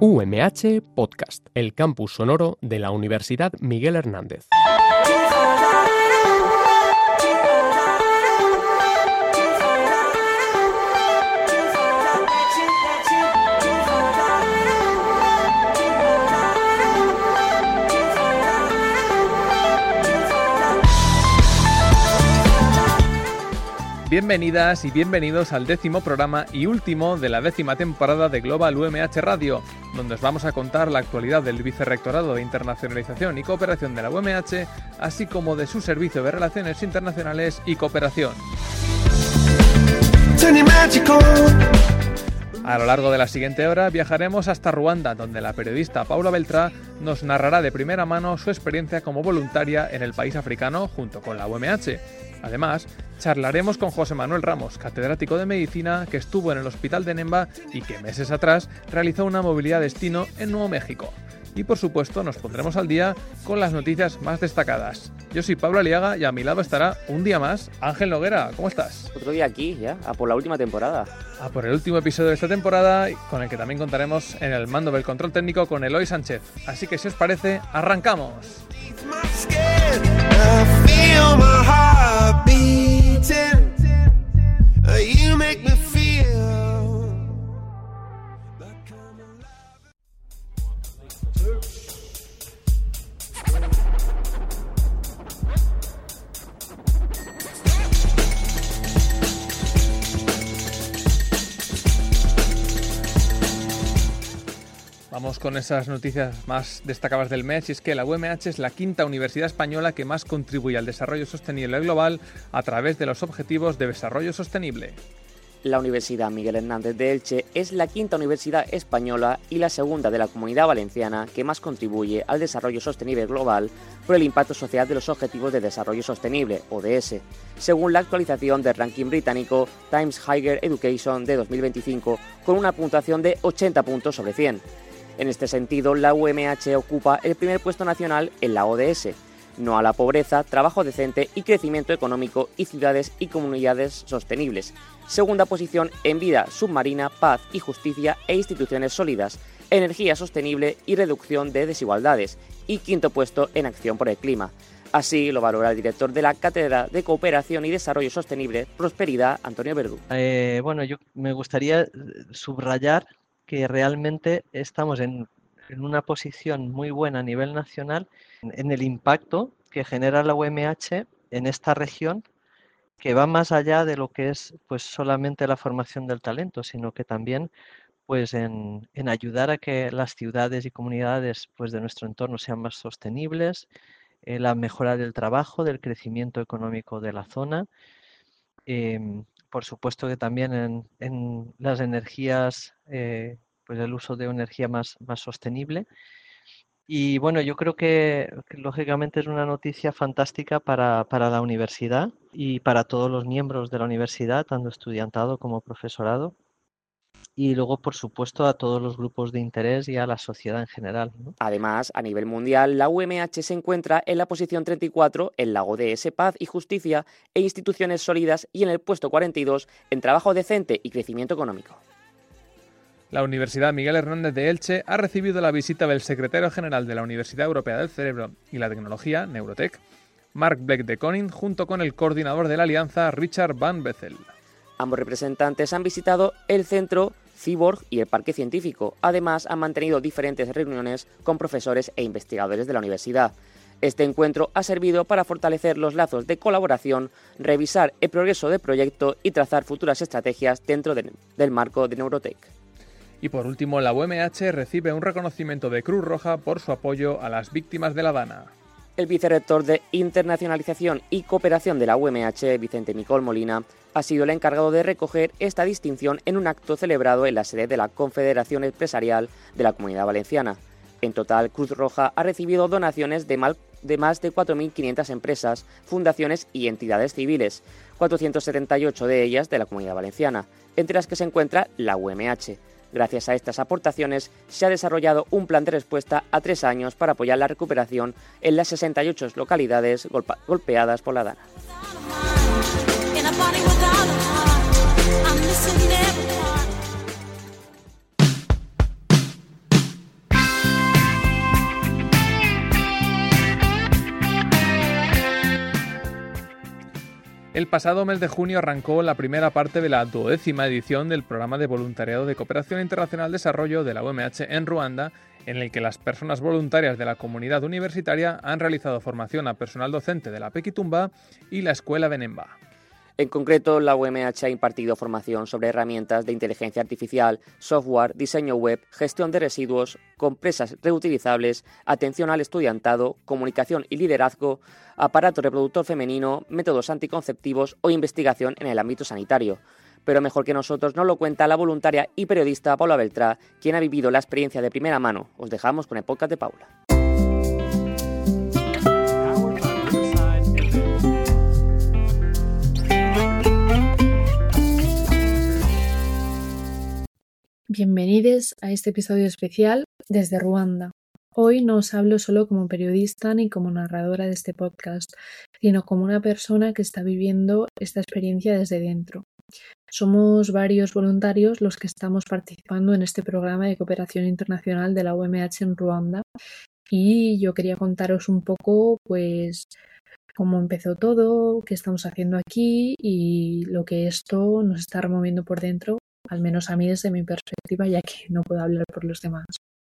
UMH Podcast, el campus sonoro de la Universidad Miguel Hernández. Bienvenidas y bienvenidos al 10º programa y último de la 10ª temporada de Global UMH Radio, donde os vamos a contar la actualidad del Vicerrectorado de Internacionalización y Cooperación de la UMH, así como de su Servicio de Relaciones Internacionales y Cooperación. A lo largo de la siguiente hora viajaremos hasta Ruanda, donde la periodista Paula Beltrá nos narrará de primera mano su experiencia como voluntaria en el país africano junto con la UMH. Además, charlaremos con José Manuel Ramos, catedrático de Medicina que estuvo en el Hospital de Nemba y que meses atrás realizó una movilidad destino en Nuevo México. Y por supuesto nos pondremos al día con las noticias más destacadas. Yo soy Pablo Aliaga y a mi lado estará un día más Ángel Noguera. ¿Cómo estás? Otro día aquí, ya, a por la última temporada. A por el último episodio de esta temporada, con el que también contaremos en el mando del control técnico con Eloy Sánchez. Así que si os parece, ¡arrancamos! Vamos con esas noticias más destacadas del mes, y es que la UMH es la quinta universidad española que más contribuye al desarrollo sostenible global a través de los Objetivos de Desarrollo Sostenible. La Universidad Miguel Hernández de Elche es la quinta universidad española y la segunda de la Comunidad Valenciana que más contribuye al desarrollo sostenible global por el impacto social de los Objetivos de Desarrollo Sostenible, ODS, según la actualización del ranking británico Times Higher Education de 2025, con una puntuación de 80 puntos sobre 100. En este sentido, la UMH ocupa el primer puesto nacional en la ODS, no a la pobreza, trabajo decente y crecimiento económico y ciudades y comunidades sostenibles. Segunda posición en vida submarina, paz y justicia e instituciones sólidas, energía sostenible y reducción de desigualdades. Y quinto puesto en acción por el clima. Así lo valora el director de la Cátedra de Cooperación y Desarrollo Sostenible, Prosperidad, Antonio Verdú. Yo me gustaría subrayar que realmente estamos en una posición muy buena a nivel nacional en el impacto que genera la UMH en esta región, que va más allá de lo que es pues solamente la formación del talento, sino que también pues en ayudar a que las ciudades y comunidades pues de nuestro entorno sean más sostenibles, la mejora del trabajo, del crecimiento económico de la zona. Por supuesto que también en las energías, pues el uso de energía más sostenible. Y bueno, yo creo que lógicamente es una noticia fantástica para la universidad y para todos los miembros de la universidad, tanto estudiantado como profesorado. Y luego, por supuesto, a todos los grupos de interés y a la sociedad en general, ¿no? Además, a nivel mundial, la UMH se encuentra en la posición 34 en la ODS Paz y Justicia e Instituciones Sólidas y en el puesto 42 en Trabajo Decente y Crecimiento Económico. La Universidad Miguel Hernández de Elche ha recibido la visita del secretario general de la Universidad Europea del Cerebro y la Tecnología, Neurotech, Mark Bleck de Koning, junto con el coordinador de la alianza, Richard Van Bethel. Ambos representantes han visitado el centro Cyborg y el parque científico. Además, han mantenido diferentes reuniones con profesores e investigadores de la universidad. Este encuentro ha servido para fortalecer los lazos de colaboración, revisar el progreso del proyecto y trazar futuras estrategias dentro del marco de Neurotech. Y por último, la UMH recibe un reconocimiento de Cruz Roja por su apoyo a las víctimas de La Habana. El vicerrector de Internacionalización y Cooperación de la UMH, Vicente Micol Molina, ha sido el encargado de recoger esta distinción en un acto celebrado en la sede de la Confederación Empresarial de la Comunidad Valenciana. En total, Cruz Roja ha recibido donaciones de más de 4.500 empresas, fundaciones y entidades civiles, 478 de ellas de la Comunidad Valenciana, entre las que se encuentra la UMH. Gracias a estas aportaciones, se ha desarrollado un plan de respuesta a 3 años para apoyar la recuperación en las 68 localidades golpeadas por la DANA. El pasado mes de junio arrancó la primera parte de la 12ª edición del programa de voluntariado de cooperación internacional desarrollo de la UMH en Ruanda, en el que las personas voluntarias de la comunidad universitaria han realizado formación a personal docente de la Pequitumba y la Escuela Benemba. En concreto, la UMH ha impartido formación sobre herramientas de inteligencia artificial, software, diseño web, gestión de residuos, compresas reutilizables, atención al estudiantado, comunicación y liderazgo, aparato reproductor femenino, métodos anticonceptivos o investigación en el ámbito sanitario. Pero mejor que nosotros nos lo cuenta la voluntaria y periodista Paula Beltrá, quien ha vivido la experiencia de primera mano. Os dejamos con el podcast de Paula. Bienvenidos a este episodio especial desde Ruanda. Hoy no os hablo solo como periodista ni como narradora de este podcast, sino como una persona que está viviendo esta experiencia desde dentro. Somos varios voluntarios los que estamos participando en este programa de cooperación internacional de la UMH en Ruanda y yo quería contaros un poco pues cómo empezó todo, qué estamos haciendo aquí y lo que esto nos está removiendo por dentro, al menos a mí desde mi perspectiva, ya que no puedo hablar por los demás.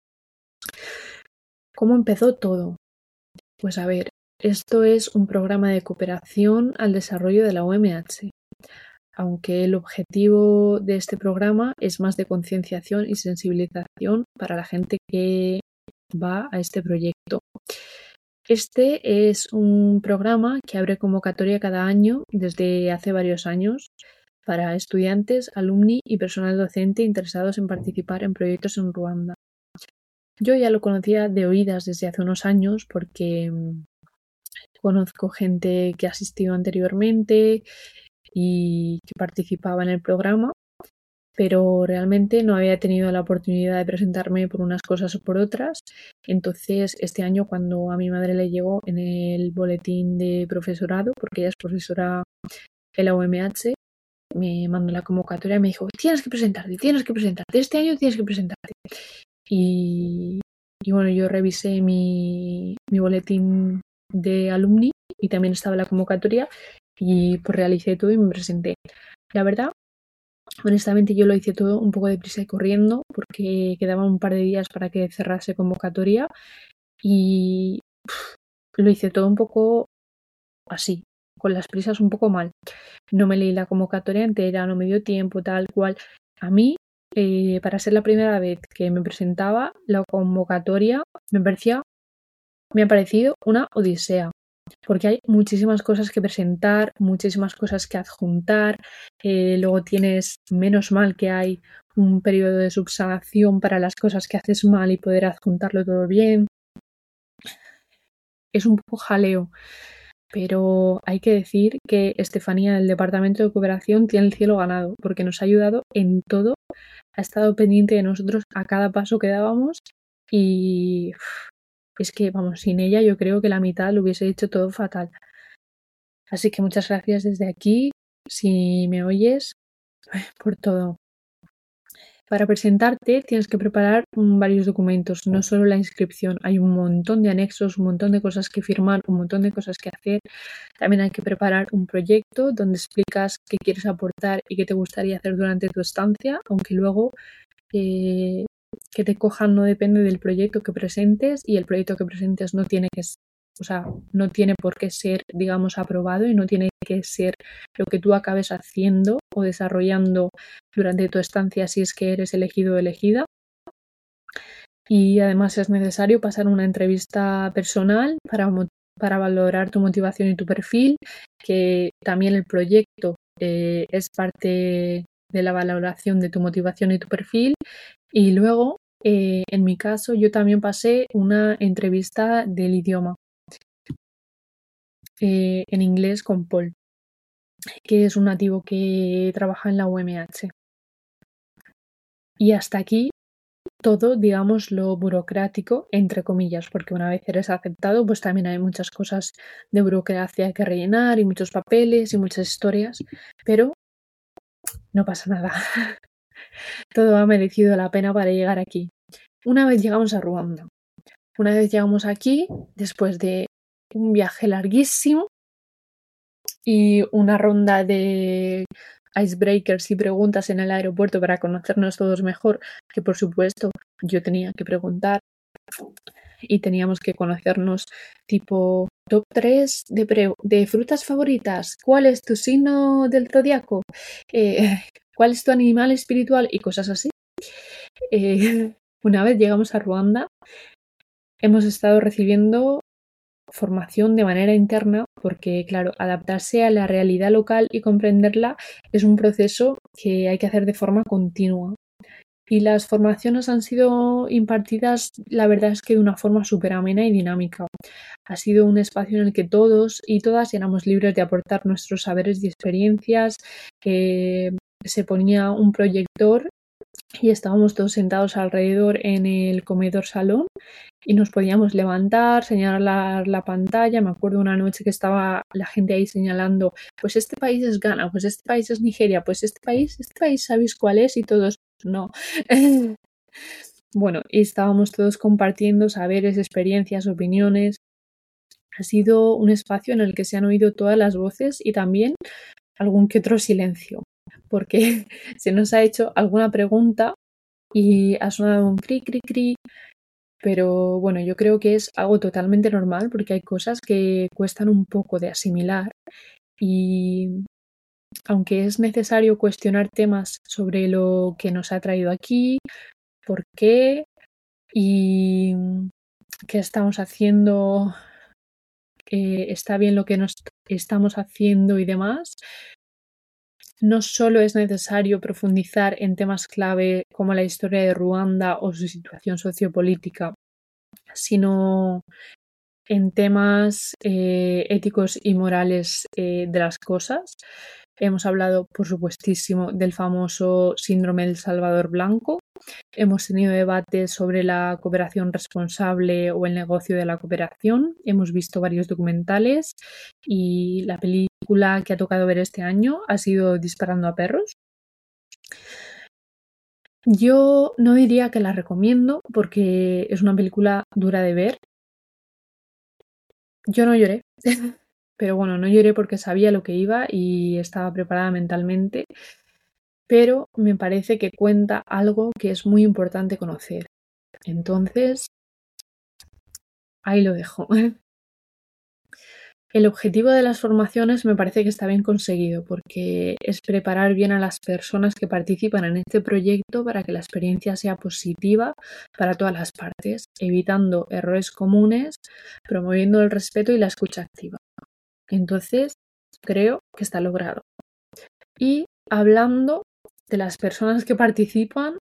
¿Cómo empezó todo? Pues a ver, esto es un programa de cooperación al desarrollo de la UMH, aunque el objetivo de este programa es más de concienciación y sensibilización para la gente que va a este proyecto. Este es un programa que abre convocatoria cada año desde hace varios años para estudiantes, alumni y personal docente interesados en participar en proyectos en Ruanda. Yo ya lo conocía de oídas desde hace unos años porque conozco gente que ha asistido anteriormente y que participaba en el programa, pero realmente no había tenido la oportunidad de presentarme por unas cosas o por otras. Entonces, este año, cuando a mi madre le llegó en el boletín de profesorado, porque ella es profesora en la UMH, me mandó la convocatoria y me dijo, tienes que presentarte, este año tienes que presentarte. Y bueno, yo revisé mi boletín de alumni y también estaba la convocatoria y pues realicé todo y me presenté. La verdad, honestamente yo lo hice todo un poco deprisa y corriendo porque quedaban un par de días para que cerrase convocatoria y lo hice todo un poco así, con las prisas un poco mal. No me leí la convocatoria entera, no me dio tiempo, tal cual. A mí, para ser la primera vez que me presentaba, la convocatoria me ha parecido una odisea, porque hay muchísimas cosas que presentar, muchísimas cosas que adjuntar, luego tienes, menos mal que hay un periodo de subsanación para las cosas que haces mal y poder adjuntarlo todo bien. Es un poco jaleo. Pero hay que decir que Estefanía del Departamento de Cooperación tiene el cielo ganado, porque nos ha ayudado en todo, ha estado pendiente de nosotros a cada paso que dábamos y es que, vamos, sin ella yo creo que la mitad lo hubiese hecho todo fatal. Así que muchas gracias desde aquí, si me oyes, por todo. Para presentarte tienes que preparar varios documentos, no solo la inscripción, hay un montón de anexos, un montón de cosas que firmar, un montón de cosas que hacer. También hay que preparar un proyecto donde explicas qué quieres aportar y qué te gustaría hacer durante tu estancia, aunque luego que te cojan no depende del proyecto que presentes y el proyecto que presentes no tiene por qué ser, digamos, aprobado y no tiene que ser lo que tú acabes haciendo o desarrollando durante tu estancia si es que eres elegido o elegida. Y además es necesario pasar una entrevista personal para valorar tu motivación y tu perfil, que también el proyecto es parte de la valoración de tu motivación y tu perfil. Y luego, en mi caso, yo también pasé una entrevista del idioma en inglés con Paul, que es un nativo que trabaja en la UMH. Y hasta aquí todo, digamos, lo burocrático, entre comillas, porque una vez eres aceptado, pues también hay muchas cosas de burocracia que rellenar y muchos papeles y muchas historias, pero no pasa nada. Todo ha merecido la pena para llegar aquí. Una vez llegamos a Ruanda, una vez llegamos aquí, después de un viaje larguísimo, y una ronda de icebreakers y preguntas en el aeropuerto para conocernos todos mejor, que por supuesto yo tenía que preguntar y teníamos que conocernos tipo top 3 de frutas favoritas, ¿cuál es tu signo del zodiaco? ¿Cuál es tu animal espiritual? Y cosas así. Una vez llegamos a Ruanda, hemos estado recibiendo formación de manera interna porque, claro, adaptarse a la realidad local y comprenderla es un proceso que hay que hacer de forma continua. Y las formaciones han sido impartidas, la verdad es que de una forma súper amena y dinámica. Ha sido un espacio en el que todos y todas éramos libres de aportar nuestros saberes y experiencias. Se ponía un proyector y estábamos todos sentados alrededor en el comedor salón y nos podíamos levantar, señalar la pantalla. Me acuerdo una noche que estaba la gente ahí señalando, pues este país es Ghana, pues este país es Nigeria, pues este país, ¿sabéis cuál es? Y todos, no. Bueno, y estábamos todos compartiendo saberes, experiencias, opiniones. Ha sido un espacio en el que se han oído todas las voces y también algún que otro silencio, porque se nos ha hecho alguna pregunta y ha sonado un cri, cri, cri, pero bueno, yo creo que es algo totalmente normal porque hay cosas que cuestan un poco de asimilar y aunque es necesario cuestionar temas sobre lo que nos ha traído aquí, por qué y qué estamos haciendo, está bien lo que nos estamos haciendo y demás, no solo es necesario profundizar en temas clave como la historia de Ruanda o su situación sociopolítica, sino en temas éticos y morales de las cosas. Hemos hablado, por supuestísimo, del famoso síndrome del Salvador Blanco. Hemos tenido debates sobre la cooperación responsable o el negocio de la cooperación. Hemos visto varios documentales y la película que ha tocado ver este año ha sido Disparando a perros. Yo no diría que la recomiendo porque es una película dura de ver. Yo no lloré, pero bueno, no lloré porque sabía lo que iba y estaba preparada mentalmente, pero me parece que cuenta algo que es muy importante conocer. Entonces, ahí lo dejo. El objetivo de las formaciones me parece que está bien conseguido porque es preparar bien a las personas que participan en este proyecto para que la experiencia sea positiva para todas las partes, evitando errores comunes, promoviendo el respeto y la escucha activa. Entonces, creo que está logrado. Y hablando de las personas que participan,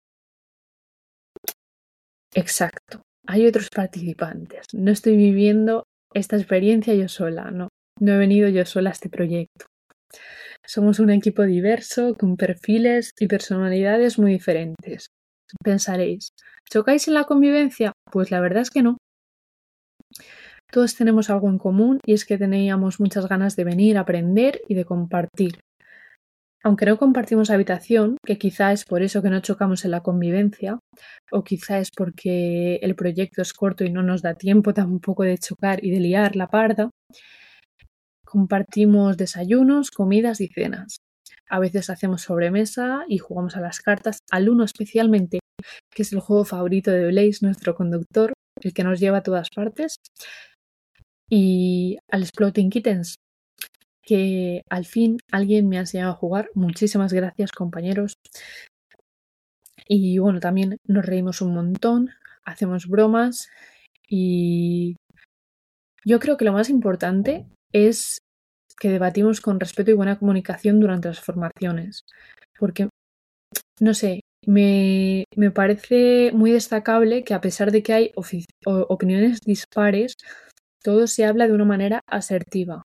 exacto, hay otros participantes. No estoy viviendo esta experiencia yo sola, no he venido yo sola a este proyecto. Somos un equipo diverso, con perfiles y personalidades muy diferentes. Pensaréis, ¿chocáis en la convivencia? Pues la verdad es que no. Todos tenemos algo en común y es que teníamos muchas ganas de venir a aprender y de compartir. Aunque no compartimos habitación, que quizá es por eso que no chocamos en la convivencia, o quizá es porque el proyecto es corto y no nos da tiempo tampoco de chocar y de liar la parda, compartimos desayunos, comidas y cenas. A veces hacemos sobremesa y jugamos a las cartas, al uno especialmente, que es el juego favorito de Blaze, nuestro conductor, el que nos lleva a todas partes, y al Exploding Kittens, que al fin alguien me ha enseñado a jugar. Muchísimas gracias, compañeros. Y bueno, también nos reímos un montón, hacemos bromas y yo creo que lo más importante es que debatimos con respeto y buena comunicación durante las formaciones. Porque, no sé, me parece muy destacable que a pesar de que hay opiniones dispares, todo se habla de una manera asertiva,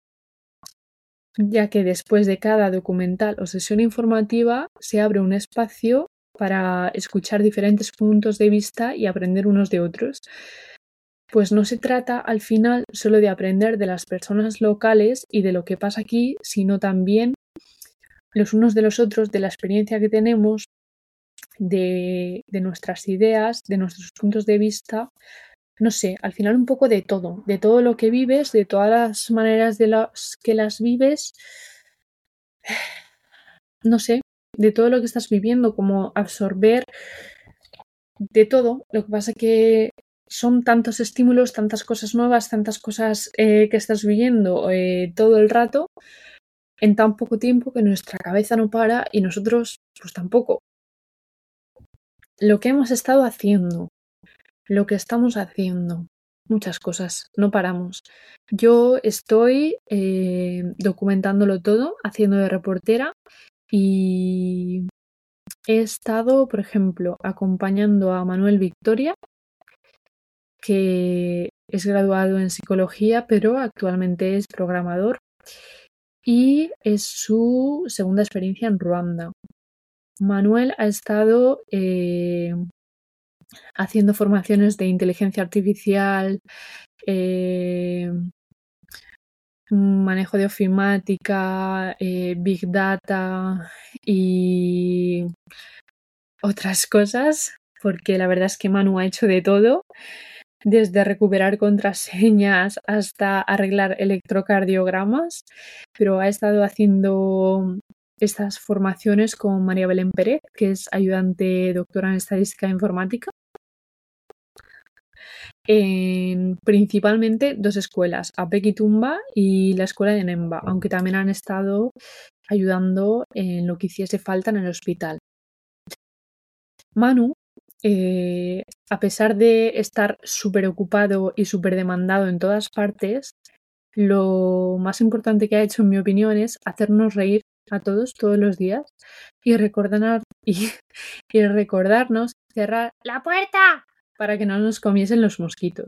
ya que después de cada documental o sesión informativa se abre un espacio para escuchar diferentes puntos de vista y aprender unos de otros. Pues no se trata al final solo de aprender de las personas locales y de lo que pasa aquí, sino también los unos de los otros, de la experiencia que tenemos, de nuestras ideas, de nuestros puntos de vista, no sé, al final un poco de todo lo que vives, de todas las maneras de las que las vives, no sé, de todo lo que estás viviendo, como absorber de todo. Lo que pasa que son tantos estímulos, tantas cosas nuevas, tantas cosas que estás viviendo todo el rato en tan poco tiempo que nuestra cabeza no para y nosotros pues tampoco. Lo que hemos estado haciendo, lo que estamos haciendo, muchas cosas, no paramos. Yo estoy documentándolo todo, haciendo de reportera y he estado, por ejemplo, acompañando a Manuel Victoria, que es graduado en psicología, pero actualmente es programador y es su segunda experiencia en Ruanda. Manuel ha estado haciendo formaciones de inteligencia artificial, manejo de ofimática, Big Data y otras cosas, porque la verdad es que Manu ha hecho de todo, desde recuperar contraseñas hasta arreglar electrocardiogramas, pero ha estado haciendo estas formaciones con María Belén Pérez, que es ayudante doctora en estadística e informática, en principalmente dos escuelas, APEC y Tumba y la escuela de Nemba, aunque también han estado ayudando en lo que hiciese falta en el hospital. Manu, a pesar de estar súper ocupado y súper demandado en todas partes, lo más importante que ha hecho, en mi opinión, es hacernos reír a todos los días y recordarnos cerrar la puerta para que no nos comiesen los mosquitos.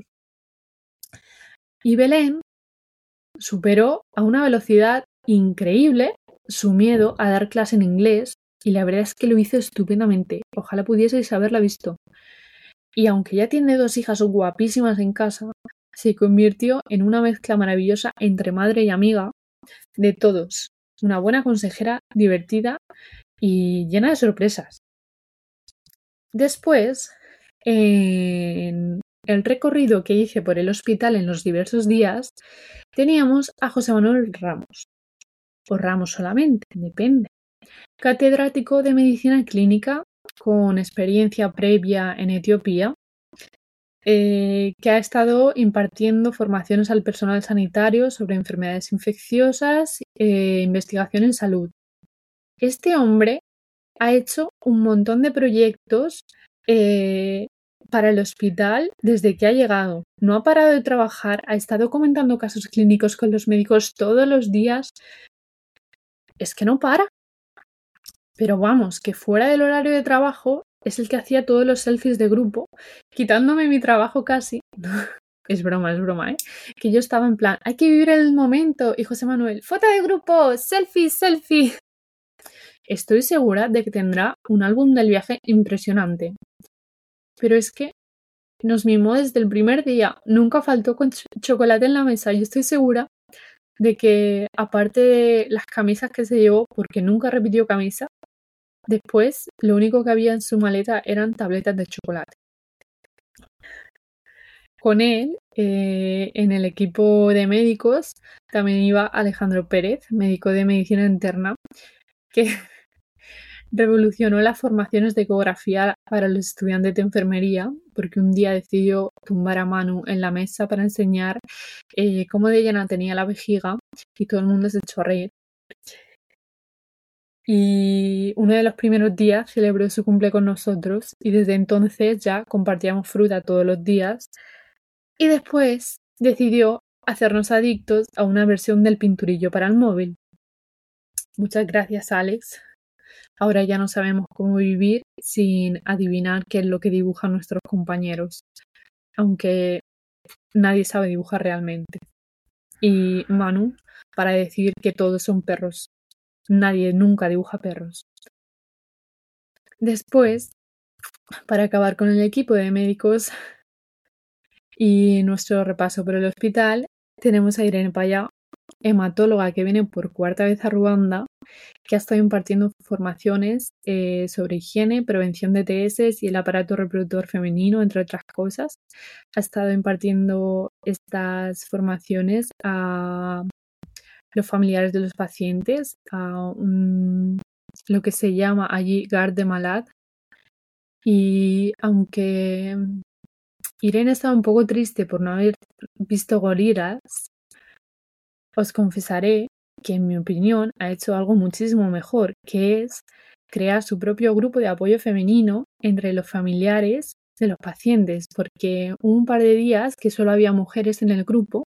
Y Belén superó a una velocidad increíble su miedo a dar clase en inglés y la verdad es que lo hizo estupendamente. Ojalá pudieseis haberla visto. Y aunque ya tiene 2 hijas guapísimas en casa, se convirtió en una mezcla maravillosa entre madre y amiga de todos. Una buena consejera, divertida y llena de sorpresas. Después, en el recorrido que hice por el hospital en los diversos días, teníamos a José Manuel Ramos, o Ramos solamente, depende, catedrático de medicina clínica con experiencia previa en Etiopía, que ha estado impartiendo formaciones al personal sanitario sobre enfermedades infecciosas e investigación en salud. Este hombre ha hecho un montón de proyectos para el hospital desde que ha llegado. No ha parado de trabajar, ha estado comentando casos clínicos con los médicos todos los días. Es que no para. Pero vamos, que fuera del horario de trabajo es el que hacía todos los selfies de grupo, quitándome mi trabajo casi. Es broma, ¿eh? Que yo estaba en plan, hay que vivir el momento. Y José Manuel, foto de grupo, selfie. Estoy segura de que tendrá un álbum del viaje impresionante. Pero es que nos mimó desde el primer día. Nunca faltó con chocolate en la mesa. Yo estoy segura de que, aparte de las camisas que se llevó, porque nunca repitió camisa, después lo único que había en su maleta eran tabletas de chocolate. Con él, en el equipo de médicos, también iba Alejandro Pérez, médico de medicina interna, que revolucionó las formaciones de ecografía para los estudiantes de enfermería, porque un día decidió tumbar a Manu en la mesa para enseñar cómo de llena tenía la vejiga y todo el mundo se echó a reír. Y uno de los primeros días celebró su cumple con nosotros y desde entonces ya compartíamos fruta todos los días y después decidió hacernos adictos a una versión del pinturillo para el móvil. Muchas gracias, Alex. Ahora ya no sabemos cómo vivir sin adivinar qué es lo que dibujan nuestros compañeros, aunque nadie sabe dibujar realmente. Y Manu, para decir que todos son perros. Nadie nunca dibuja perros. Después, para acabar con el equipo de médicos y nuestro repaso por el hospital, tenemos a Irene Payá, hematóloga que viene por cuarta vez a Ruanda, que ha estado impartiendo formaciones sobre higiene, prevención de ETS y el aparato reproductor femenino, entre otras cosas. Ha estado impartiendo estas formaciones a los familiares de los pacientes, a lo que se llama allí Garde Malade. Y aunque Irene estaba un poco triste por no haber visto gorilas, os confesaré que en mi opinión ha hecho algo muchísimo mejor, que es crear su propio grupo de apoyo femenino entre los familiares de los pacientes, porque hubo un par de días que solo había mujeres en el grupo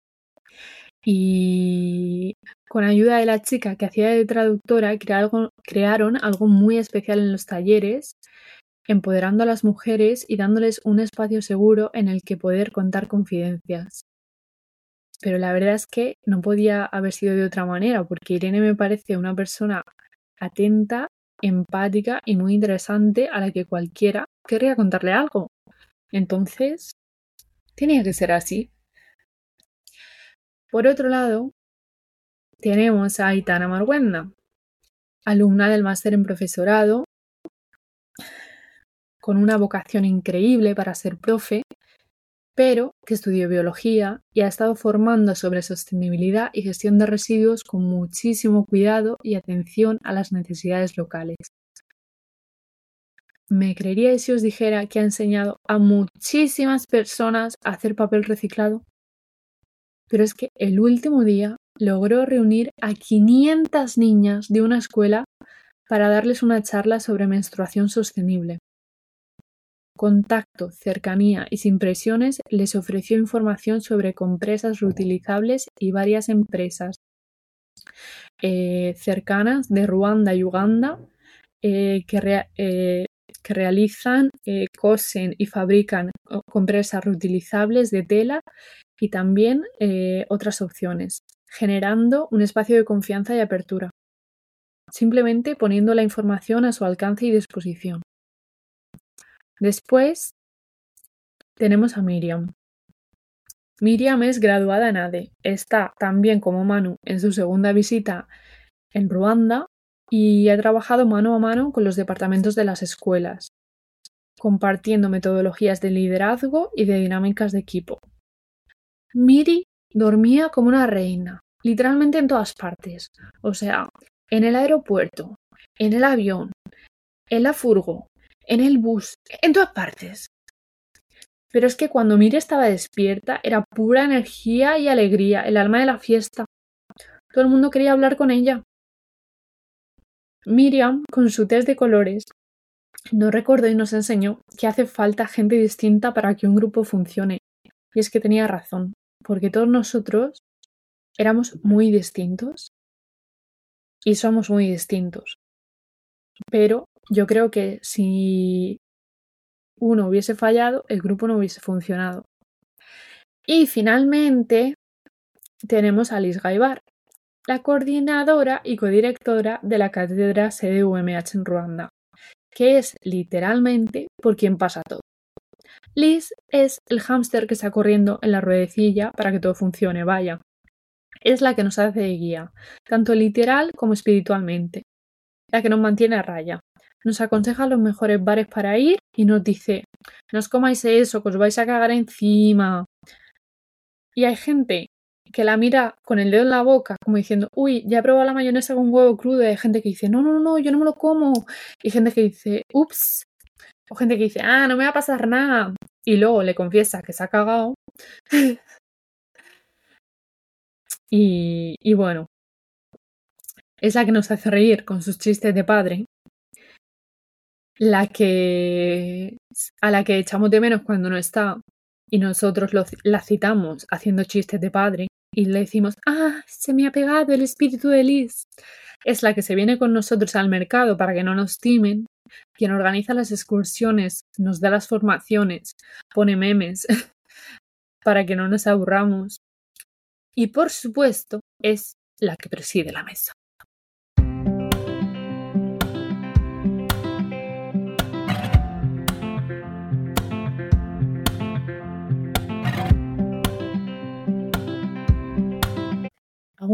y con ayuda de la chica que hacía de traductora crearon algo muy especial en los talleres, empoderando a las mujeres y dándoles un espacio seguro en el que poder contar confidencias. Pero la verdad es que no podía haber sido de otra manera, porque Irene me parece una persona atenta, empática y muy interesante a la que cualquiera querría contarle algo. Entonces, tenía que ser así. Por otro lado, tenemos a Aitana Marguenda, alumna del máster en profesorado, con una vocación increíble para ser profe, pero que estudió biología y ha estado formando sobre sostenibilidad y gestión de residuos con muchísimo cuidado y atención a las necesidades locales. ¿Me creeríais si os dijera que ha enseñado a muchísimas personas a hacer papel reciclado? Pero es que el último día logró reunir a 500 niñas de una escuela para darles una charla sobre menstruación sostenible. Con tacto, cercanía y sin presiones les ofreció información sobre compresas reutilizables y varias empresas cercanas de Ruanda y Uganda que realizan, cosen y fabrican compresas reutilizables de tela y también otras opciones, generando un espacio de confianza y apertura, simplemente poniendo la información a su alcance y disposición. Después tenemos a Miriam. Miriam es graduada en ADE, está también como Manu en su segunda visita en Ruanda y ha trabajado mano a mano con los departamentos de las escuelas, compartiendo metodologías de liderazgo y de dinámicas de equipo. Miri dormía como una reina, literalmente en todas partes, o sea, en el aeropuerto, en el avión, en la furgo, en el bus, en todas partes. Pero es que cuando Miri estaba despierta era pura energía y alegría, el alma de la fiesta. Todo el mundo quería hablar con ella. Miriam, con su test de colores, nos recordó y nos enseñó que hace falta gente distinta para que un grupo funcione. Y es que tenía razón, porque todos nosotros éramos muy distintos y somos muy distintos. Pero yo creo que si uno hubiese fallado, el grupo no hubiese funcionado. Y finalmente tenemos a Liz Gaibar, la coordinadora y codirectora de la cátedra sede UMH en Ruanda, que es literalmente por quien pasa todo. Liz es el hámster que está corriendo en la ruedecilla para que todo funcione, vaya. Es la que nos hace de guía, tanto literal como espiritualmente, la que nos mantiene a raya. Nos aconseja los mejores bares para ir y nos dice: no os comáis eso, que os vais a cagar encima. Y hay gente que la mira con el dedo en la boca, como diciendo: uy, ya he probado la mayonesa con huevo crudo. Y hay gente que dice: no, yo no me lo como. Y gente que dice: ups. O gente que dice: no me va a pasar nada. Y luego le confiesa que se ha cagado. y bueno, es la que nos hace reír con sus chistes de padre. A la que echamos de menos cuando no está y nosotros la citamos haciendo chistes de padre y le decimos: se me ha pegado el espíritu de Liz. Es la que se viene con nosotros al mercado para que no nos timen, quien organiza las excursiones, nos da las formaciones, pone memes para que no nos aburramos y, por supuesto, es la que preside la mesa.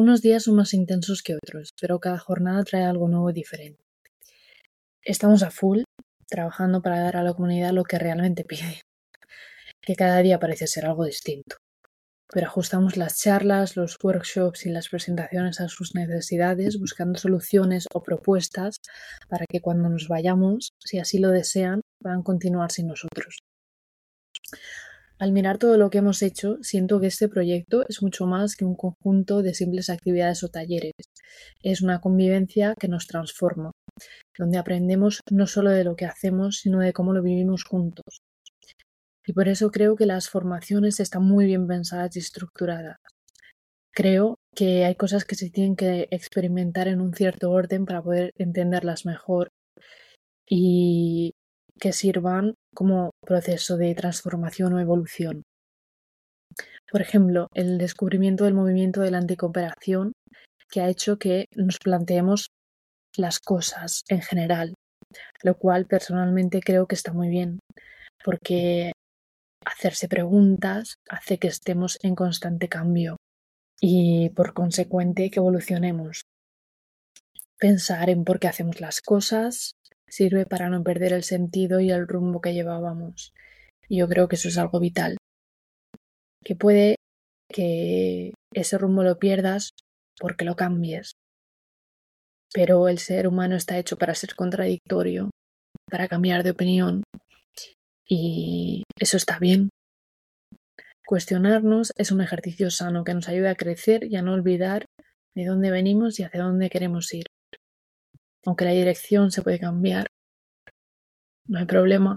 Algunos días son más intensos que otros, pero cada jornada trae algo nuevo y diferente. Estamos a full, trabajando para dar a la comunidad lo que realmente pide, que cada día parece ser algo distinto. Pero ajustamos las charlas, los workshops y las presentaciones a sus necesidades, buscando soluciones o propuestas para que cuando nos vayamos, si así lo desean, puedan continuar sin nosotros. Al mirar todo lo que hemos hecho, siento que este proyecto es mucho más que un conjunto de simples actividades o talleres. Es una convivencia que nos transforma, donde aprendemos no solo de lo que hacemos, sino de cómo lo vivimos juntos. Y por eso creo que las formaciones están muy bien pensadas y estructuradas. Creo que hay cosas que se tienen que experimentar en un cierto orden para poder entenderlas mejor y que sirvan como proceso de transformación o evolución. Por ejemplo, el descubrimiento del movimiento de la anticooperación, que ha hecho que nos planteemos las cosas en general, lo cual personalmente creo que está muy bien, porque hacerse preguntas hace que estemos en constante cambio y por consecuente que evolucionemos. Pensar en por qué hacemos las cosas sirve para no perder el sentido y el rumbo que llevábamos. Y yo creo que eso es algo vital. Que puede que ese rumbo lo pierdas porque lo cambies. Pero el ser humano está hecho para ser contradictorio, para cambiar de opinión. Y eso está bien. Cuestionarnos es un ejercicio sano que nos ayuda a crecer y a no olvidar de dónde venimos y hacia dónde queremos ir. Aunque la dirección se puede cambiar, no hay problema.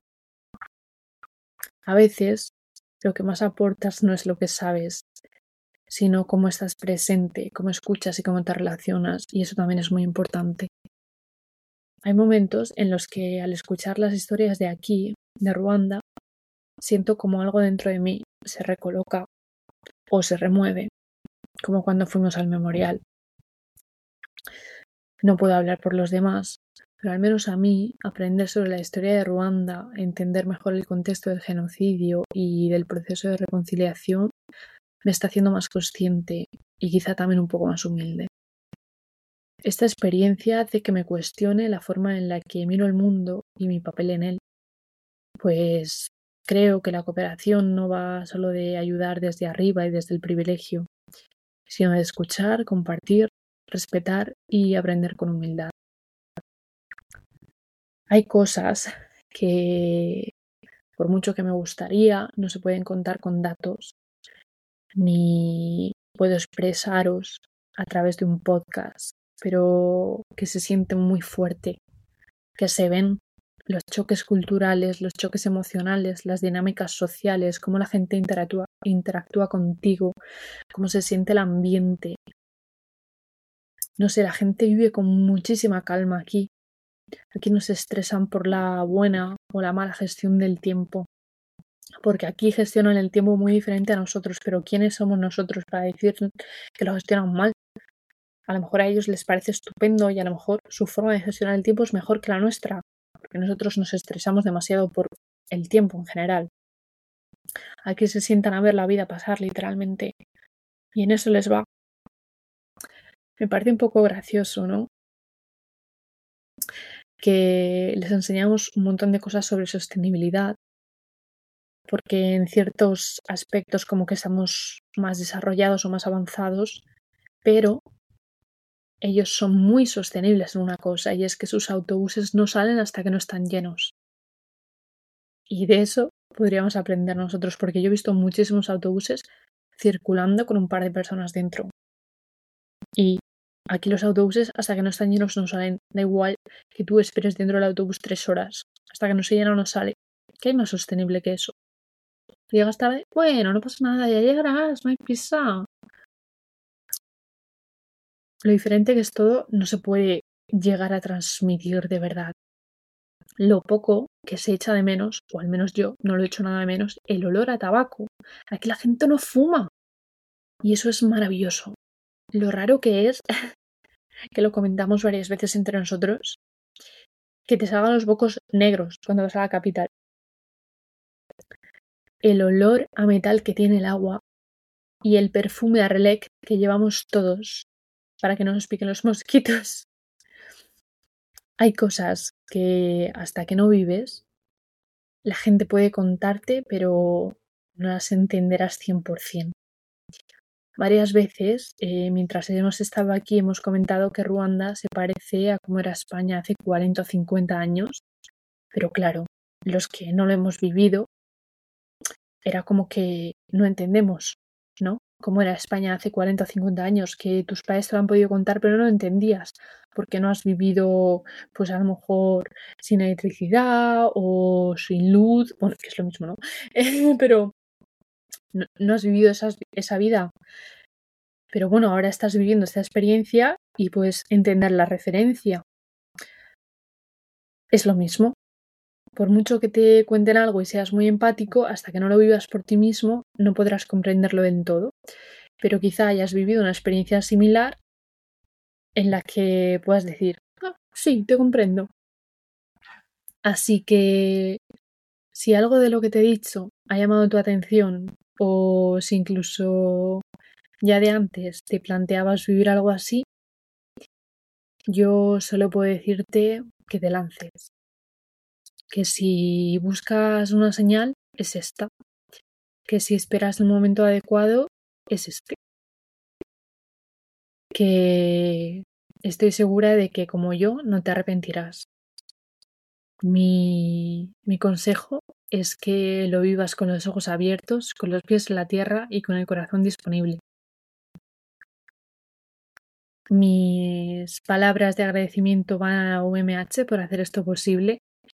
A veces, lo que más aportas no es lo que sabes, sino cómo estás presente, cómo escuchas y cómo te relacionas, y eso también es muy importante. Hay momentos en los que al escuchar las historias de aquí, de Ruanda, siento como algo dentro de mí se recoloca o se remueve, como cuando fuimos al memorial. No puedo hablar por los demás, pero al menos a mí, aprender sobre la historia de Ruanda, entender mejor el contexto del genocidio y del proceso de reconciliación, me está haciendo más consciente y quizá también un poco más humilde. Esta experiencia hace que me cuestione la forma en la que miro el mundo y mi papel en él, pues creo que la cooperación no va solo de ayudar desde arriba y desde el privilegio, sino de escuchar, compartir, respetar y aprender con humildad. Hay cosas que, por mucho que me gustaría, no se pueden contar con datos, ni puedo expresaros a través de un podcast, pero que se sienten muy fuerte, que se ven los choques culturales, los choques emocionales, las dinámicas sociales, cómo la gente interactúa contigo, cómo se siente el ambiente. No sé, la gente vive con muchísima calma aquí. Aquí no se estresan por la buena o la mala gestión del tiempo, porque aquí gestionan el tiempo muy diferente a nosotros, pero ¿quiénes somos nosotros para decir que lo gestionan mal? A lo mejor a ellos les parece estupendo y a lo mejor su forma de gestionar el tiempo es mejor que la nuestra, porque nosotros nos estresamos demasiado por el tiempo en general. Aquí se sientan a ver la vida pasar literalmente y en eso les va. Me parece un poco gracioso, ¿no? Que les enseñamos un montón de cosas sobre sostenibilidad, porque en ciertos aspectos como que estamos más desarrollados o más avanzados, pero ellos son muy sostenibles en una cosa, y es que sus autobuses no salen hasta que no están llenos. Y de eso podríamos aprender nosotros, porque yo he visto muchísimos autobuses circulando con un par de personas dentro. Y aquí los autobuses hasta que no están llenos no salen. Da igual que tú esperes dentro del autobús 3 horas. Hasta que no se llena no sale. ¿Qué hay más sostenible que eso? ¿Llegas tarde? Bueno, no pasa nada, ya llegarás, no hay prisa. Lo diferente que es todo no se puede llegar a transmitir de verdad. Lo poco que se echa de menos, o al menos yo no lo echo nada de menos, el olor a tabaco. Aquí la gente no fuma. Y eso es maravilloso. Lo raro que es, que lo comentamos varias veces entre nosotros, que te salgan los mocos negros cuando vas a la capital. El olor a metal que tiene el agua y el perfume a relec que llevamos todos para que no nos piquen los mosquitos. Hay cosas que hasta que no vives, la gente puede contarte, pero no las entenderás 100%. Varias veces, mientras hemos estado aquí, hemos comentado que Ruanda se parece a cómo era España hace 40 o 50 años, pero claro, los que no lo hemos vivido, era como que no entendemos, ¿no? Cómo era España hace 40 o 50 años, que tus padres te lo han podido contar, pero no lo entendías, porque no has vivido, pues a lo mejor sin electricidad o sin luz, bueno, que es lo mismo, ¿no? Pero no has vivido esa vida. Pero bueno, ahora estás viviendo esta experiencia y puedes entender la referencia. Es lo mismo. Por mucho que te cuenten algo y seas muy empático, hasta que no lo vivas por ti mismo, no podrás comprenderlo del todo. Pero quizá hayas vivido una experiencia similar en la que puedas decir, sí, te comprendo. Así que si algo de lo que te he dicho ha llamado tu atención o si incluso ya de antes te planteabas vivir algo así, yo solo puedo decirte que te lances. Que si buscas una señal, es esta. Que si esperas el momento adecuado, es este. Que estoy segura de que como yo no te arrepentirás. Mi consejo es que lo vivas con los ojos abiertos, con los pies en la tierra y con el corazón disponible. Mis palabras de agradecimiento van a UMH por hacer esto posible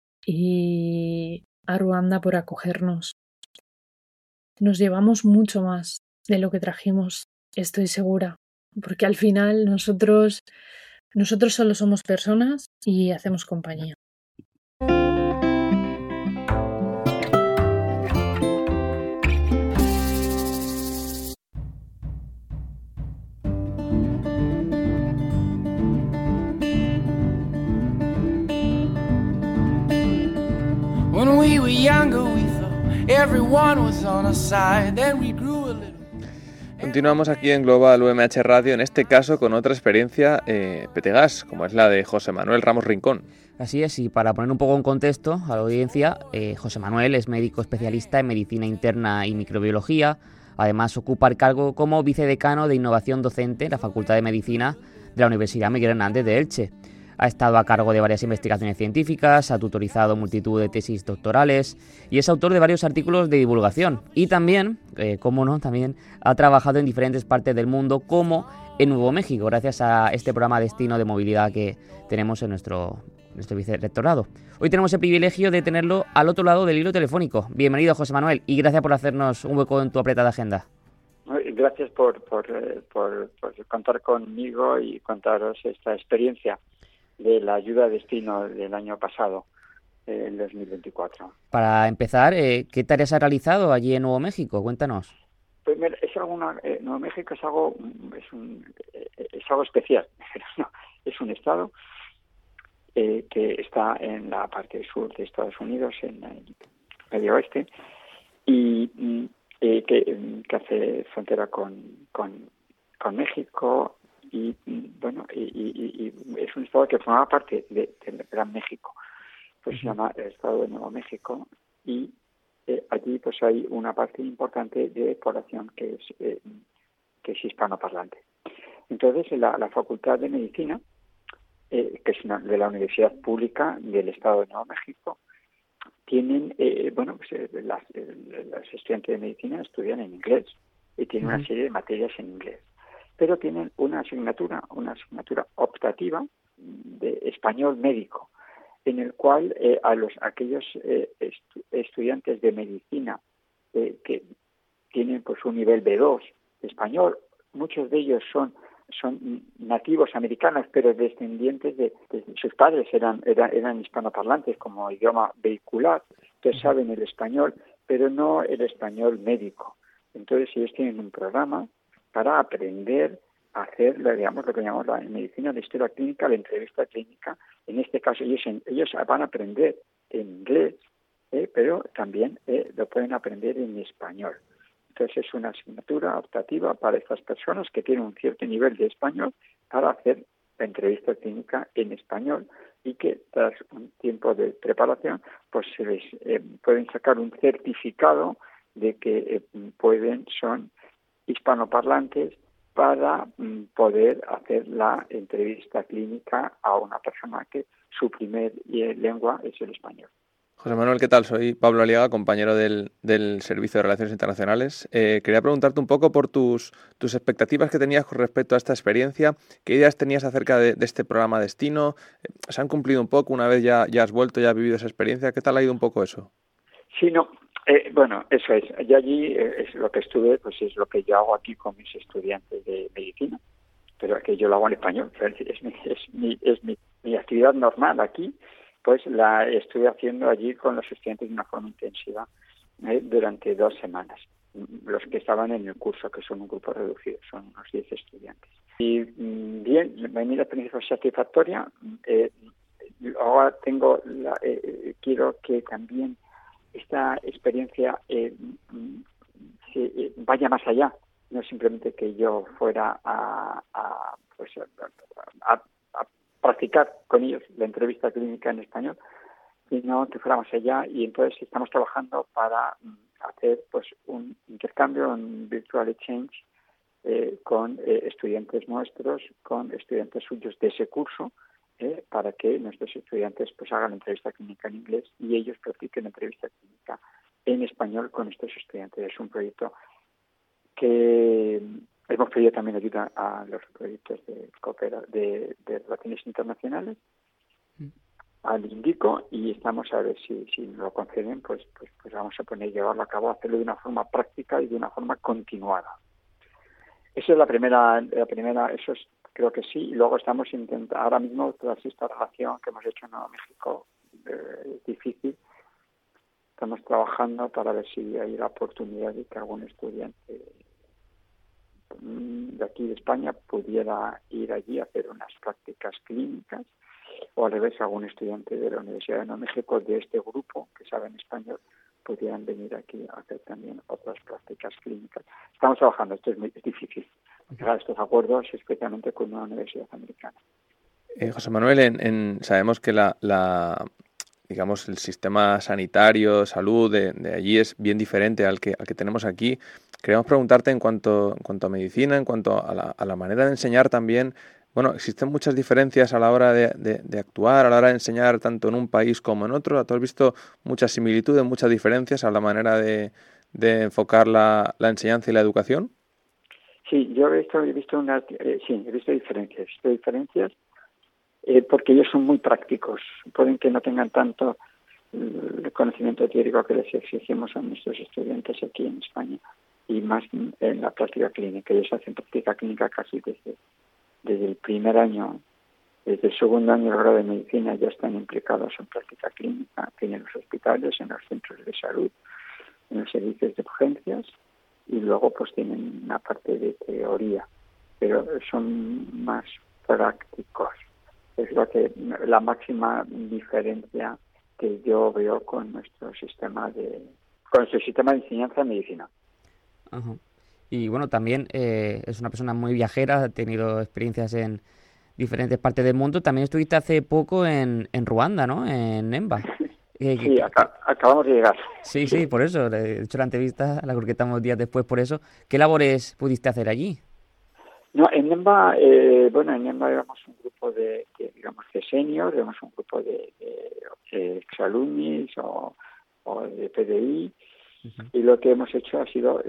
y a Ruanda por acogernos. Nos llevamos mucho más de lo que trajimos, estoy segura, porque al final nosotros solo somos personas y hacemos compañía. When we were younger, we thought everyone was on our side. Then we grew a little. Continuamos aquí en Global UMH Radio, en este caso con otra experiencia petegás, como es la de José Manuel Ramos Rincón. Así es, y para poner un poco en contexto a la audiencia, José Manuel es médico especialista en medicina interna y microbiología. Además ocupa el cargo como vicedecano de innovación docente en la Facultad de Medicina de la Universidad Miguel Hernández de Elche. Ha estado a cargo de varias investigaciones científicas, ha tutorizado multitud de tesis doctorales y es autor de varios artículos de divulgación. Y también, también ha trabajado en diferentes partes del mundo, como en Nuevo México, gracias a este programa Destino de Movilidad que tenemos en nuestro vicerrectorado. Hoy tenemos el privilegio de tenerlo al otro lado del hilo telefónico. Bienvenido, José Manuel, y gracias por hacernos un hueco en tu apretada agenda. Gracias por contar conmigo y contaros esta experiencia de la ayuda a destino del año pasado, el 2024. Para empezar, ¿qué tareas has realizado allí en Nuevo México? Cuéntanos. Pues mira, Nuevo México es algo especial. No, es un estado que está en la parte sur de Estados Unidos, en el medio oeste, y que hace frontera con México. Y bueno, y es un estado que formaba parte del Gran México, pues se llama el Estado de Nuevo México, y allí pues hay una parte importante de población que es hispanoparlante. Entonces la Facultad de Medicina, que es de la Universidad Pública del Estado de Nuevo México, tienen, los estudiantes de medicina estudian en inglés y tienen una serie de materias en inglés. Pero tienen una asignatura optativa de español médico, en el cual aquellos estudiantes de medicina que tienen pues un nivel B2 de español, muchos de ellos son nativos americanos, pero descendientes de sus padres eran hispanoparlantes como idioma vehicular, entonces saben el español, pero no el español médico. Entonces ellos tienen un programa para aprender a hacer, digamos, lo que llamamos la medicina, la historia clínica, la entrevista clínica. En este caso, ellos van a aprender en inglés, pero también lo pueden aprender en español. Entonces, es una asignatura optativa para estas personas que tienen un cierto nivel de español para hacer la entrevista clínica en español y que tras un tiempo de preparación pues se les pueden sacar un certificado de que son hispanoparlantes para poder hacer la entrevista clínica a una persona que su primer lengua es el español. José Manuel, ¿qué tal? Soy Pablo Aliaga, compañero del Servicio de Relaciones Internacionales. Quería preguntarte un poco por tus expectativas que tenías con respecto a esta experiencia. ¿Qué ideas tenías acerca de este programa Destino? ¿Se han cumplido un poco una vez ya has vuelto, ya has vivido esa experiencia? ¿Qué tal ha ido un poco eso? Sí, no. Bueno, eso es. Yo allí es lo que estuve, pues es lo que yo hago aquí con mis estudiantes de medicina, pero que yo lo hago en español. Es mi actividad normal aquí. Pues la estuve haciendo allí con los estudiantes de una forma intensiva durante 2 semanas. Los que estaban en el curso, que son un grupo reducido, son unos 10 estudiantes. Y bien, mi experiencia fue satisfactoria. Ahora quiero que también esta experiencia vaya más allá, no simplemente que yo fuera a practicar con ellos la entrevista clínica en español, sino que fuéramos allá, y entonces estamos trabajando para hacer pues un intercambio, un virtual exchange con estudiantes nuestros, con estudiantes suyos de ese curso, para que nuestros estudiantes pues hagan entrevista clínica en inglés y ellos practiquen entrevista clínica en español con estos estudiantes. Es un proyecto que hemos pedido también ayuda a los proyectos de relaciones internacionales, al INDICO, y estamos a ver si nos lo conceden, pues vamos a llevarlo a cabo, hacerlo de una forma práctica y de una forma continuada. Esa es la primera, eso es, creo que sí, y luego estamos intentando, ahora mismo toda esta relación que hemos hecho en Nuevo México es difícil. Estamos trabajando para ver si hay la oportunidad de que algún estudiante de aquí de España pudiera ir allí a hacer unas prácticas clínicas, o al revés, algún estudiante de la Universidad de Nuevo México de este grupo que saben español pudieran venir aquí a hacer también otras prácticas clínicas. Estamos trabajando, esto es difícil, llegar a estos acuerdos, especialmente con una universidad americana. José Manuel, sabemos que digamos, el sistema sanitario, salud de allí es bien diferente al que tenemos aquí. Queríamos preguntarte en cuanto a medicina, en cuanto a la manera de enseñar también. Bueno, existen muchas diferencias a la hora de actuar, a la hora de enseñar tanto en un país como en otro. ¿Tú has visto muchas similitudes, muchas diferencias a la manera de enfocar la enseñanza y la educación? Sí, yo he visto diferencias. Porque ellos son muy prácticos. Pueden que no tengan tanto el conocimiento teórico que les exigimos a nuestros estudiantes aquí en España, y más en la práctica clínica. Ellos hacen práctica clínica casi desde el primer año, desde el segundo año del grado de medicina ya están implicados en práctica clínica, en los hospitales, en los centros de salud, en los servicios de urgencias, y luego pues tienen una parte de teoría, pero son más prácticos. Es la máxima diferencia que yo veo con nuestro sistema de enseñanza de medicina. Ajá. Y bueno, también es una persona muy viajera, ha tenido experiencias en diferentes partes del mundo. También estuviste hace poco en Ruanda, ¿no? En Nemba. Sí, acabamos de llegar. Sí, por eso. He hecho la entrevista, la concretamos días después por eso. ¿Qué labores pudiste hacer allí? No, en Nemba, éramos un grupo de senior, éramos un grupo de exalumnis o de PDI, uh-huh. Y lo que hemos hecho ha sido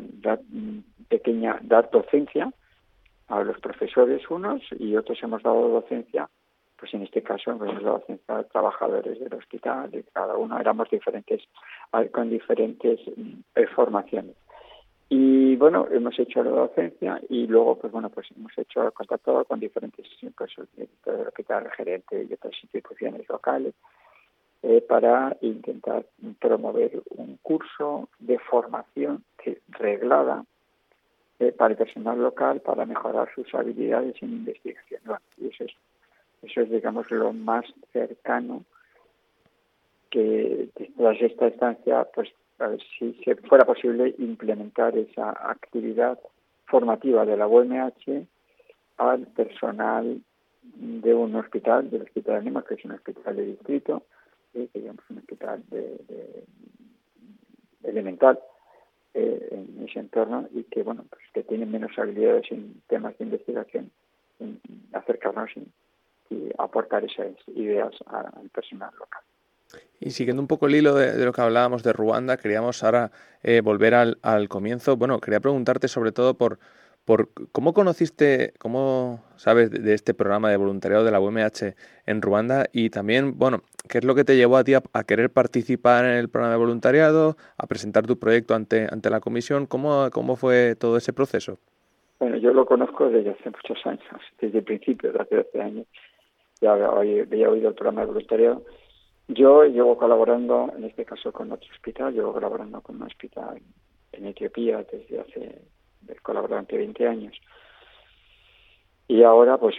dar docencia a los profesores unos, y otros hemos dado docencia, pues en este caso hemos dado docencia a trabajadores del hospital, y cada uno éramos diferentes, con diferentes formaciones. Y bueno, hemos hecho la docencia, y luego hemos hecho contacto con diferentes del hospital, gerente y otras instituciones locales, para intentar promover un curso de formación reglada para el personal local, para mejorar sus habilidades en investigación. Bueno, y eso es digamos lo más cercano que tras esta estancia, pues a ver si se fuera posible implementar esa actividad formativa de la UMH al personal de un hospital, del Hospital de Nemba, que es un hospital de distrito, que digamos un hospital de elemental en ese entorno, y que bueno, pues que tienen menos habilidades en temas de investigación, en acercarnos y aportar esas ideas al personal local. Y siguiendo un poco el hilo de lo que hablábamos de Ruanda, queríamos ahora volver al comienzo. Bueno, quería preguntarte sobre todo por cómo conociste, cómo sabes de este programa de voluntariado de la UMH en Ruanda, y también, bueno, qué es lo que te llevó a ti a querer participar en el programa de voluntariado, a presentar tu proyecto ante la comisión. ¿Cómo fue todo ese proceso? Bueno, yo lo conozco desde hace muchos años, desde el principio, desde hace 12 años. Ya había oído el programa de voluntariado. Yo llevo colaborando, en este caso con otro hospital, llevo colaborando con un hospital en Etiopía he colaborado durante 20 años. Y ahora, pues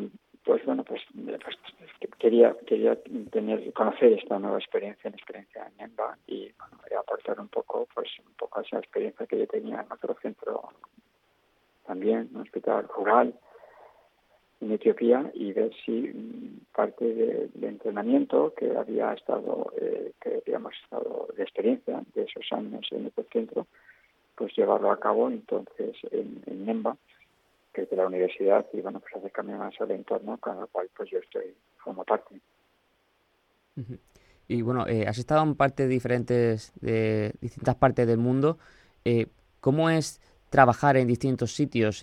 quería conocer esta nueva experiencia en Nemba, y bueno, aportar un poco a esa experiencia que yo tenía en otro centro también, un hospital rural en Etiopía, y ver si parte del entrenamiento que habíamos estado de experiencia de esos años en este centro, pues llevarlo a cabo entonces en Nemba, que es de la universidad, y bueno, pues acercarme más al entorno, con el cual pues yo formo parte. Y bueno, has estado en de distintas partes del mundo. ¿Cómo es trabajar en distintos sitios?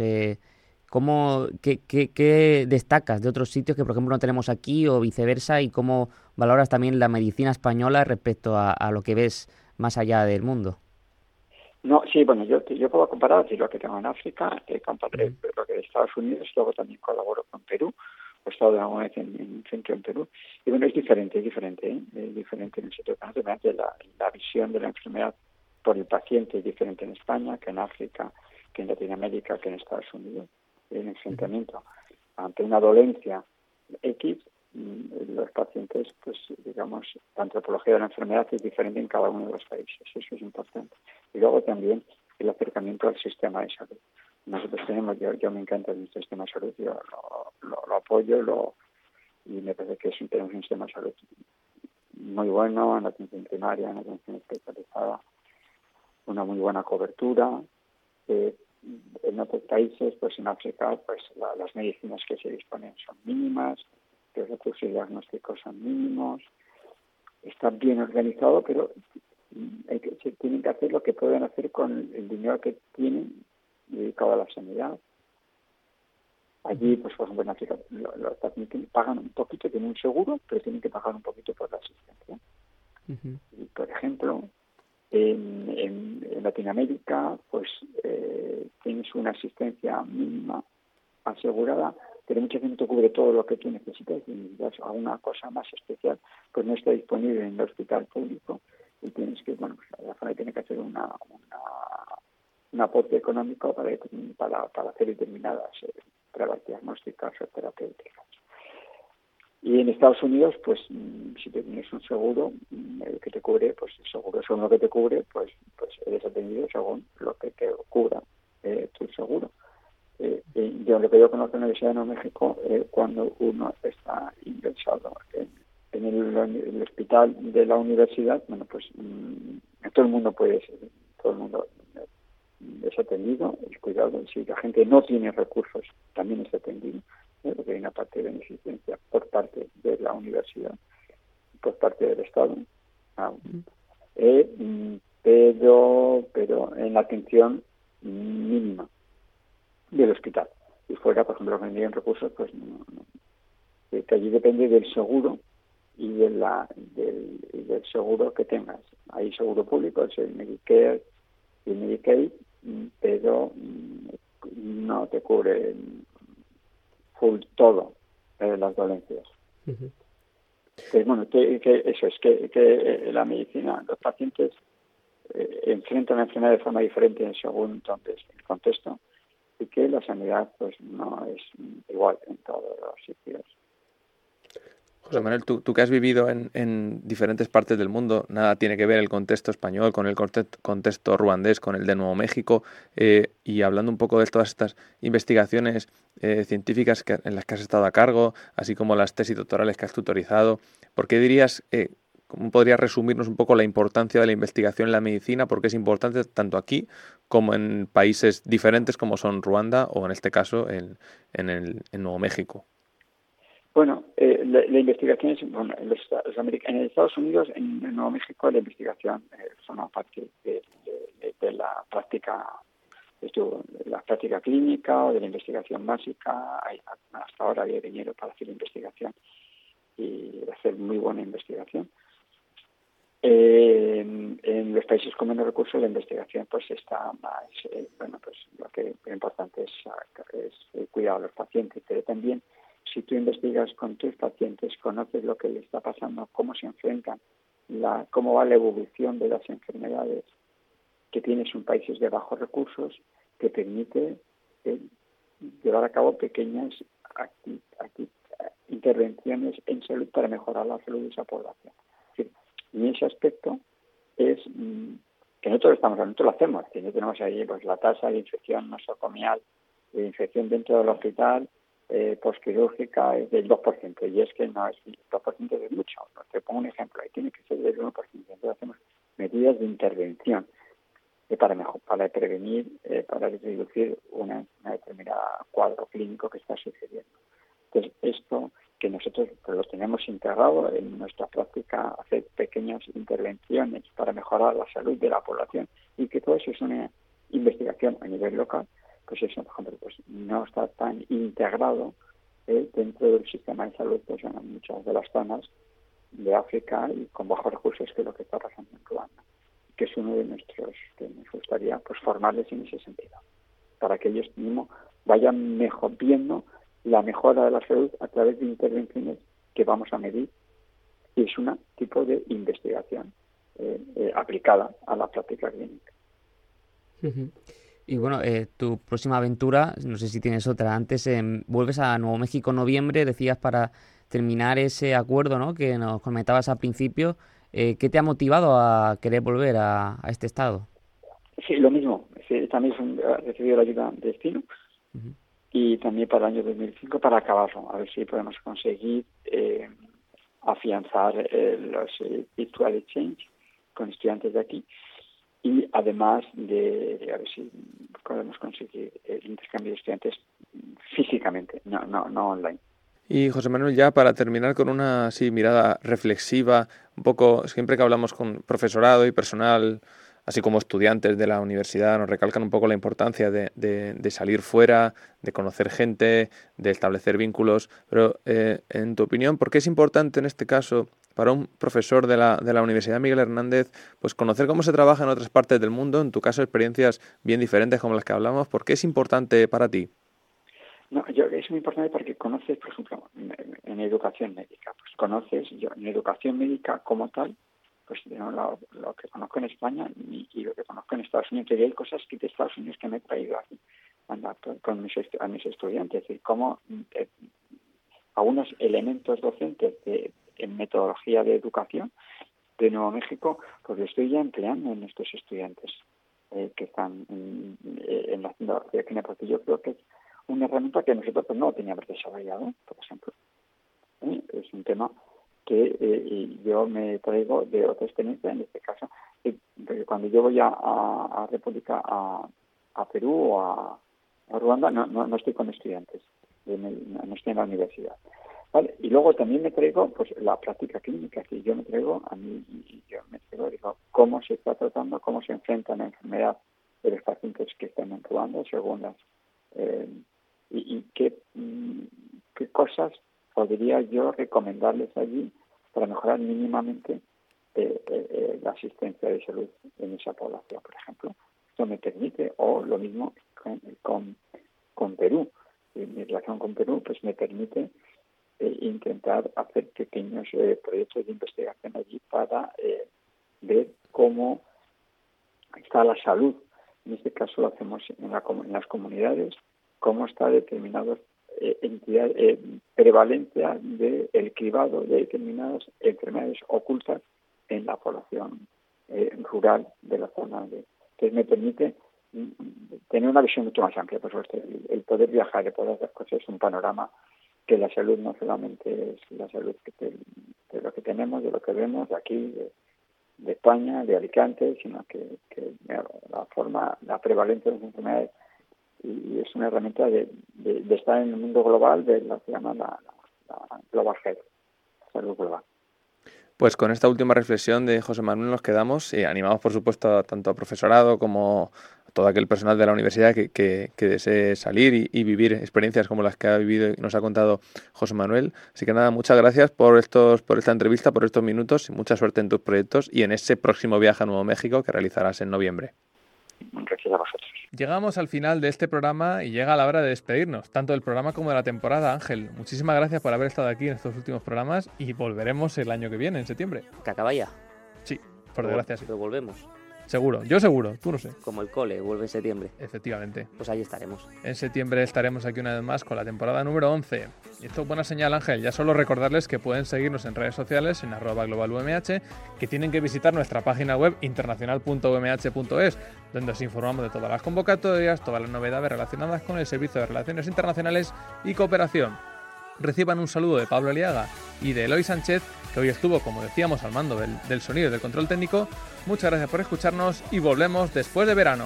¿Qué destacas de otros sitios que, por ejemplo, no tenemos aquí, o viceversa? ¿Y cómo valoras también la medicina española respecto a lo que ves más allá del mundo? No, sí, bueno, yo puedo comparar lo que tengo en África, comparé lo que de Estados Unidos, luego también colaboro con Perú, he estado de alguna vez en un centro en Perú, y bueno, es diferente, es diferente en el sitio que la visión de la enfermedad por el paciente es diferente en España que en África, que en Latinoamérica, que en Estados Unidos. El enfrentamiento ante una dolencia X, los pacientes, pues digamos, la antropología de la enfermedad es diferente en cada uno de los países, eso es importante. Y luego también el acercamiento al sistema de salud. Nosotros tenemos, yo me encanta el sistema de salud, yo lo apoyo, y me parece que tenemos un sistema de salud muy bueno en la atención primaria, en la atención especializada, una muy buena cobertura. En otros países, pues en África, pues las medicinas que se disponen son mínimas, los recursos diagnósticos son mínimos, está bien organizado, pero se tienen que hacer lo que pueden hacer con el dinero que tienen dedicado a la sanidad. Allí, pues por ejemplo en África, los pacientes pagan un poquito, tienen un seguro, pero tienen que pagar un poquito por la asistencia. Y por ejemplo, en Latinoamérica, pues tienes una asistencia mínima asegurada, pero mucha gente cubre todo lo que tú necesitas, y necesitas alguna cosa más especial, pues no está disponible en el hospital público, y tienes que, bueno, pues la familia tiene que hacer un aporte económico para hacer determinadas pruebas diagnósticas o terapéuticas. Y en Estados Unidos, pues si tienes un seguro que te cubre, pues el seguro según lo que te cubre, pues eres atendido según lo que te cubra tu seguro. Yo lo que yo conozco en la Universidad de Nuevo México, cuando uno está ingresado en el hospital de la universidad, bueno, pues todo el mundo es atendido, es cuidado. Si la gente no tiene recursos, también es atendido, porque hay una parte de beneficencia por parte de la universidad, por parte del Estado, pero en la atención mínima del hospital. Y fuera, por ejemplo, los que tienen recursos, pues no. Que allí depende del seguro y del seguro que tengas. Hay seguro público, es el Medicare y el Medicaid, pero no te cubre full todo las dolencias. Pues bueno, que la medicina, los pacientes enfrentan la enfermedad de forma diferente según entonces el contexto, y que la sanidad pues no es igual en todos los sitios. José Manuel, tú que has vivido en diferentes partes del mundo, nada tiene que ver el contexto español con el contexto ruandés, con el de Nuevo México, y hablando un poco de todas estas investigaciones científicas en las que has estado a cargo, así como las tesis doctorales que has tutorizado, ¿por qué dirías, cómo podrías resumirnos un poco la importancia de la investigación en la medicina? Porque es importante tanto aquí como en países diferentes como son Ruanda o en este caso en Nuevo México. Bueno, la investigación es, bueno, en Estados Unidos, en Nuevo México, la investigación forma parte de la práctica, clínica o de la investigación básica. Hasta ahora había dinero para hacer investigación y hacer muy buena investigación. En los países con menos recursos la investigación pues está más, pues lo que es importante es cuidar a los pacientes, pero también si tú investigas con tus pacientes, conoces lo que les está pasando, cómo se enfrentan, cómo va la evolución de las enfermedades que tienes en países de bajos recursos, te permite llevar a cabo pequeñas intervenciones en salud para mejorar la salud de esa población. Y en ese aspecto es que nosotros lo hacemos, que no tenemos ahí pues la tasa de infección nosocomial, de infección dentro del hospital, posquirúrgica es del 2%, y es que no es 2% es mucho. Te pongo un ejemplo, ahí tiene que ser del 1%. Entonces hacemos medidas de intervención para prevenir, para reducir una determinada cuadro clínico que está sucediendo. Entonces esto que nosotros pues, lo tenemos integrado en nuestra práctica, hacer pequeñas intervenciones para mejorar la salud de la población, y que todo eso es una investigación a nivel local, pues eso, por ejemplo, pues no está tan integrado dentro del sistema de salud pues en muchas de las zonas de África y con bajos recursos, que es lo que está pasando en Ruanda, que es uno de nuestros que nos gustaría pues formarles en ese sentido, para que ellos mismos vayan viendo la mejora de la salud a través de intervenciones que vamos a medir, y es un tipo de investigación aplicada a la práctica clínica. Uh-huh. Y bueno, tu próxima aventura, no sé si tienes otra, antes vuelves a Nuevo México en noviembre, decías, para terminar ese acuerdo, ¿no?, que nos comentabas al principio. ¿Qué te ha motivado a querer volver a este estado? Sí, lo mismo. Sí, también he recibido la ayuda de Destino, uh-huh, y también para el año 2005 para acabarlo, a ver si podemos conseguir afianzar los virtual exchange con estudiantes de aquí, y además de a ver si podemos conseguir el intercambio de estudiantes físicamente, no online. Y José Manuel, ya para terminar con una mirada reflexiva, un poco, siempre que hablamos con profesorado y personal, así como estudiantes de la universidad, nos recalcan un poco la importancia de salir fuera, de conocer gente, de establecer vínculos, pero en tu opinión, ¿por qué es importante en este caso para un profesor de la Universidad Miguel Hernández pues conocer cómo se trabaja en otras partes del mundo, en tu caso experiencias bien diferentes como las que hablamos? ¿Por qué es importante para ti? No, es muy importante porque conoces, por ejemplo, en educación médica, pues conoces, yo en educación médica como tal, pues lo que conozco en España y lo que conozco en Estados Unidos, y hay cosas que de Estados Unidos que me he traído aquí con mis estudiantes, es decir, cómo algunos elementos docentes en metodología de educación de Nuevo México, pues lo estoy ya empleando en estos estudiantes que están en la tecnología clínica, porque yo creo que es una herramienta que nosotros pues, no teníamos desarrollado, por ejemplo. Es un tema que yo me traigo de otra experiencia, en este caso, cuando yo voy a República, a Perú o a Ruanda, no estoy con estudiantes, no estoy en la universidad. ¿Vale? Y luego también me traigo pues la práctica clínica, que yo me traigo a mí, digo, cómo se está tratando, cómo se enfrenta la enfermedad de los pacientes que están en Ruanda, según las y qué cosas podría yo recomendarles allí para mejorar mínimamente la asistencia de salud en esa población, por ejemplo. Esto me permite, o lo mismo con Perú. Mi relación con Perú pues me permite intentar hacer pequeños proyectos de investigación allí para ver cómo está la salud. En este caso lo hacemos en las comunidades, cómo está determinados prevalencia del cribado de determinadas enfermedades ocultas en la población rural de la zona. Entonces me permite tener una visión mucho más amplia. Por supuesto, el poder viajar, el poder hacer cosas es un panorama que la salud no solamente es la salud de lo que tenemos, de lo que vemos aquí, de España, de Alicante, sino que la prevalencia de las enfermedades y es una herramienta de estar en el mundo global, de lo que se llama la Global Health, salud global. Pues con esta última reflexión de José Manuel nos quedamos y animamos, por supuesto, tanto a profesorado como a todo aquel personal de la universidad que desee salir y vivir experiencias como las que ha vivido y nos ha contado José Manuel. Así que nada, muchas gracias por esta entrevista, por estos minutos y mucha suerte en tus proyectos y en ese próximo viaje a Nuevo México que realizarás en noviembre. Gracias a vosotros. Llegamos al final de este programa y llega la hora de despedirnos, tanto del programa como de la temporada. Ángel, muchísimas gracias por haber estado aquí en estos últimos programas y volveremos el año que viene, en septiembre. ¿Que acaba ya? Sí, por desgracia sí. Pero volvemos. Seguro, yo seguro, tú no sé. Como el cole, vuelve en septiembre. Efectivamente. Pues ahí estaremos. En septiembre estaremos aquí una vez más con la temporada número 11. Y esto es buena señal, Ángel. Ya solo recordarles que pueden seguirnos en redes sociales en @globalumh, que tienen que visitar nuestra página web internacional.umh.es, donde os informamos de todas las convocatorias, todas las novedades relacionadas con el Servicio de Relaciones Internacionales y Cooperación. Reciban un saludo de Pablo Aliaga y de Eloy Sánchez, que hoy estuvo, como decíamos, al mando del sonido y del control técnico. Muchas gracias por escucharnos y volvemos después de verano.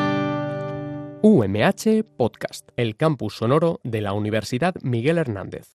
UMH Podcast, el campus sonoro de la Universidad Miguel Hernández.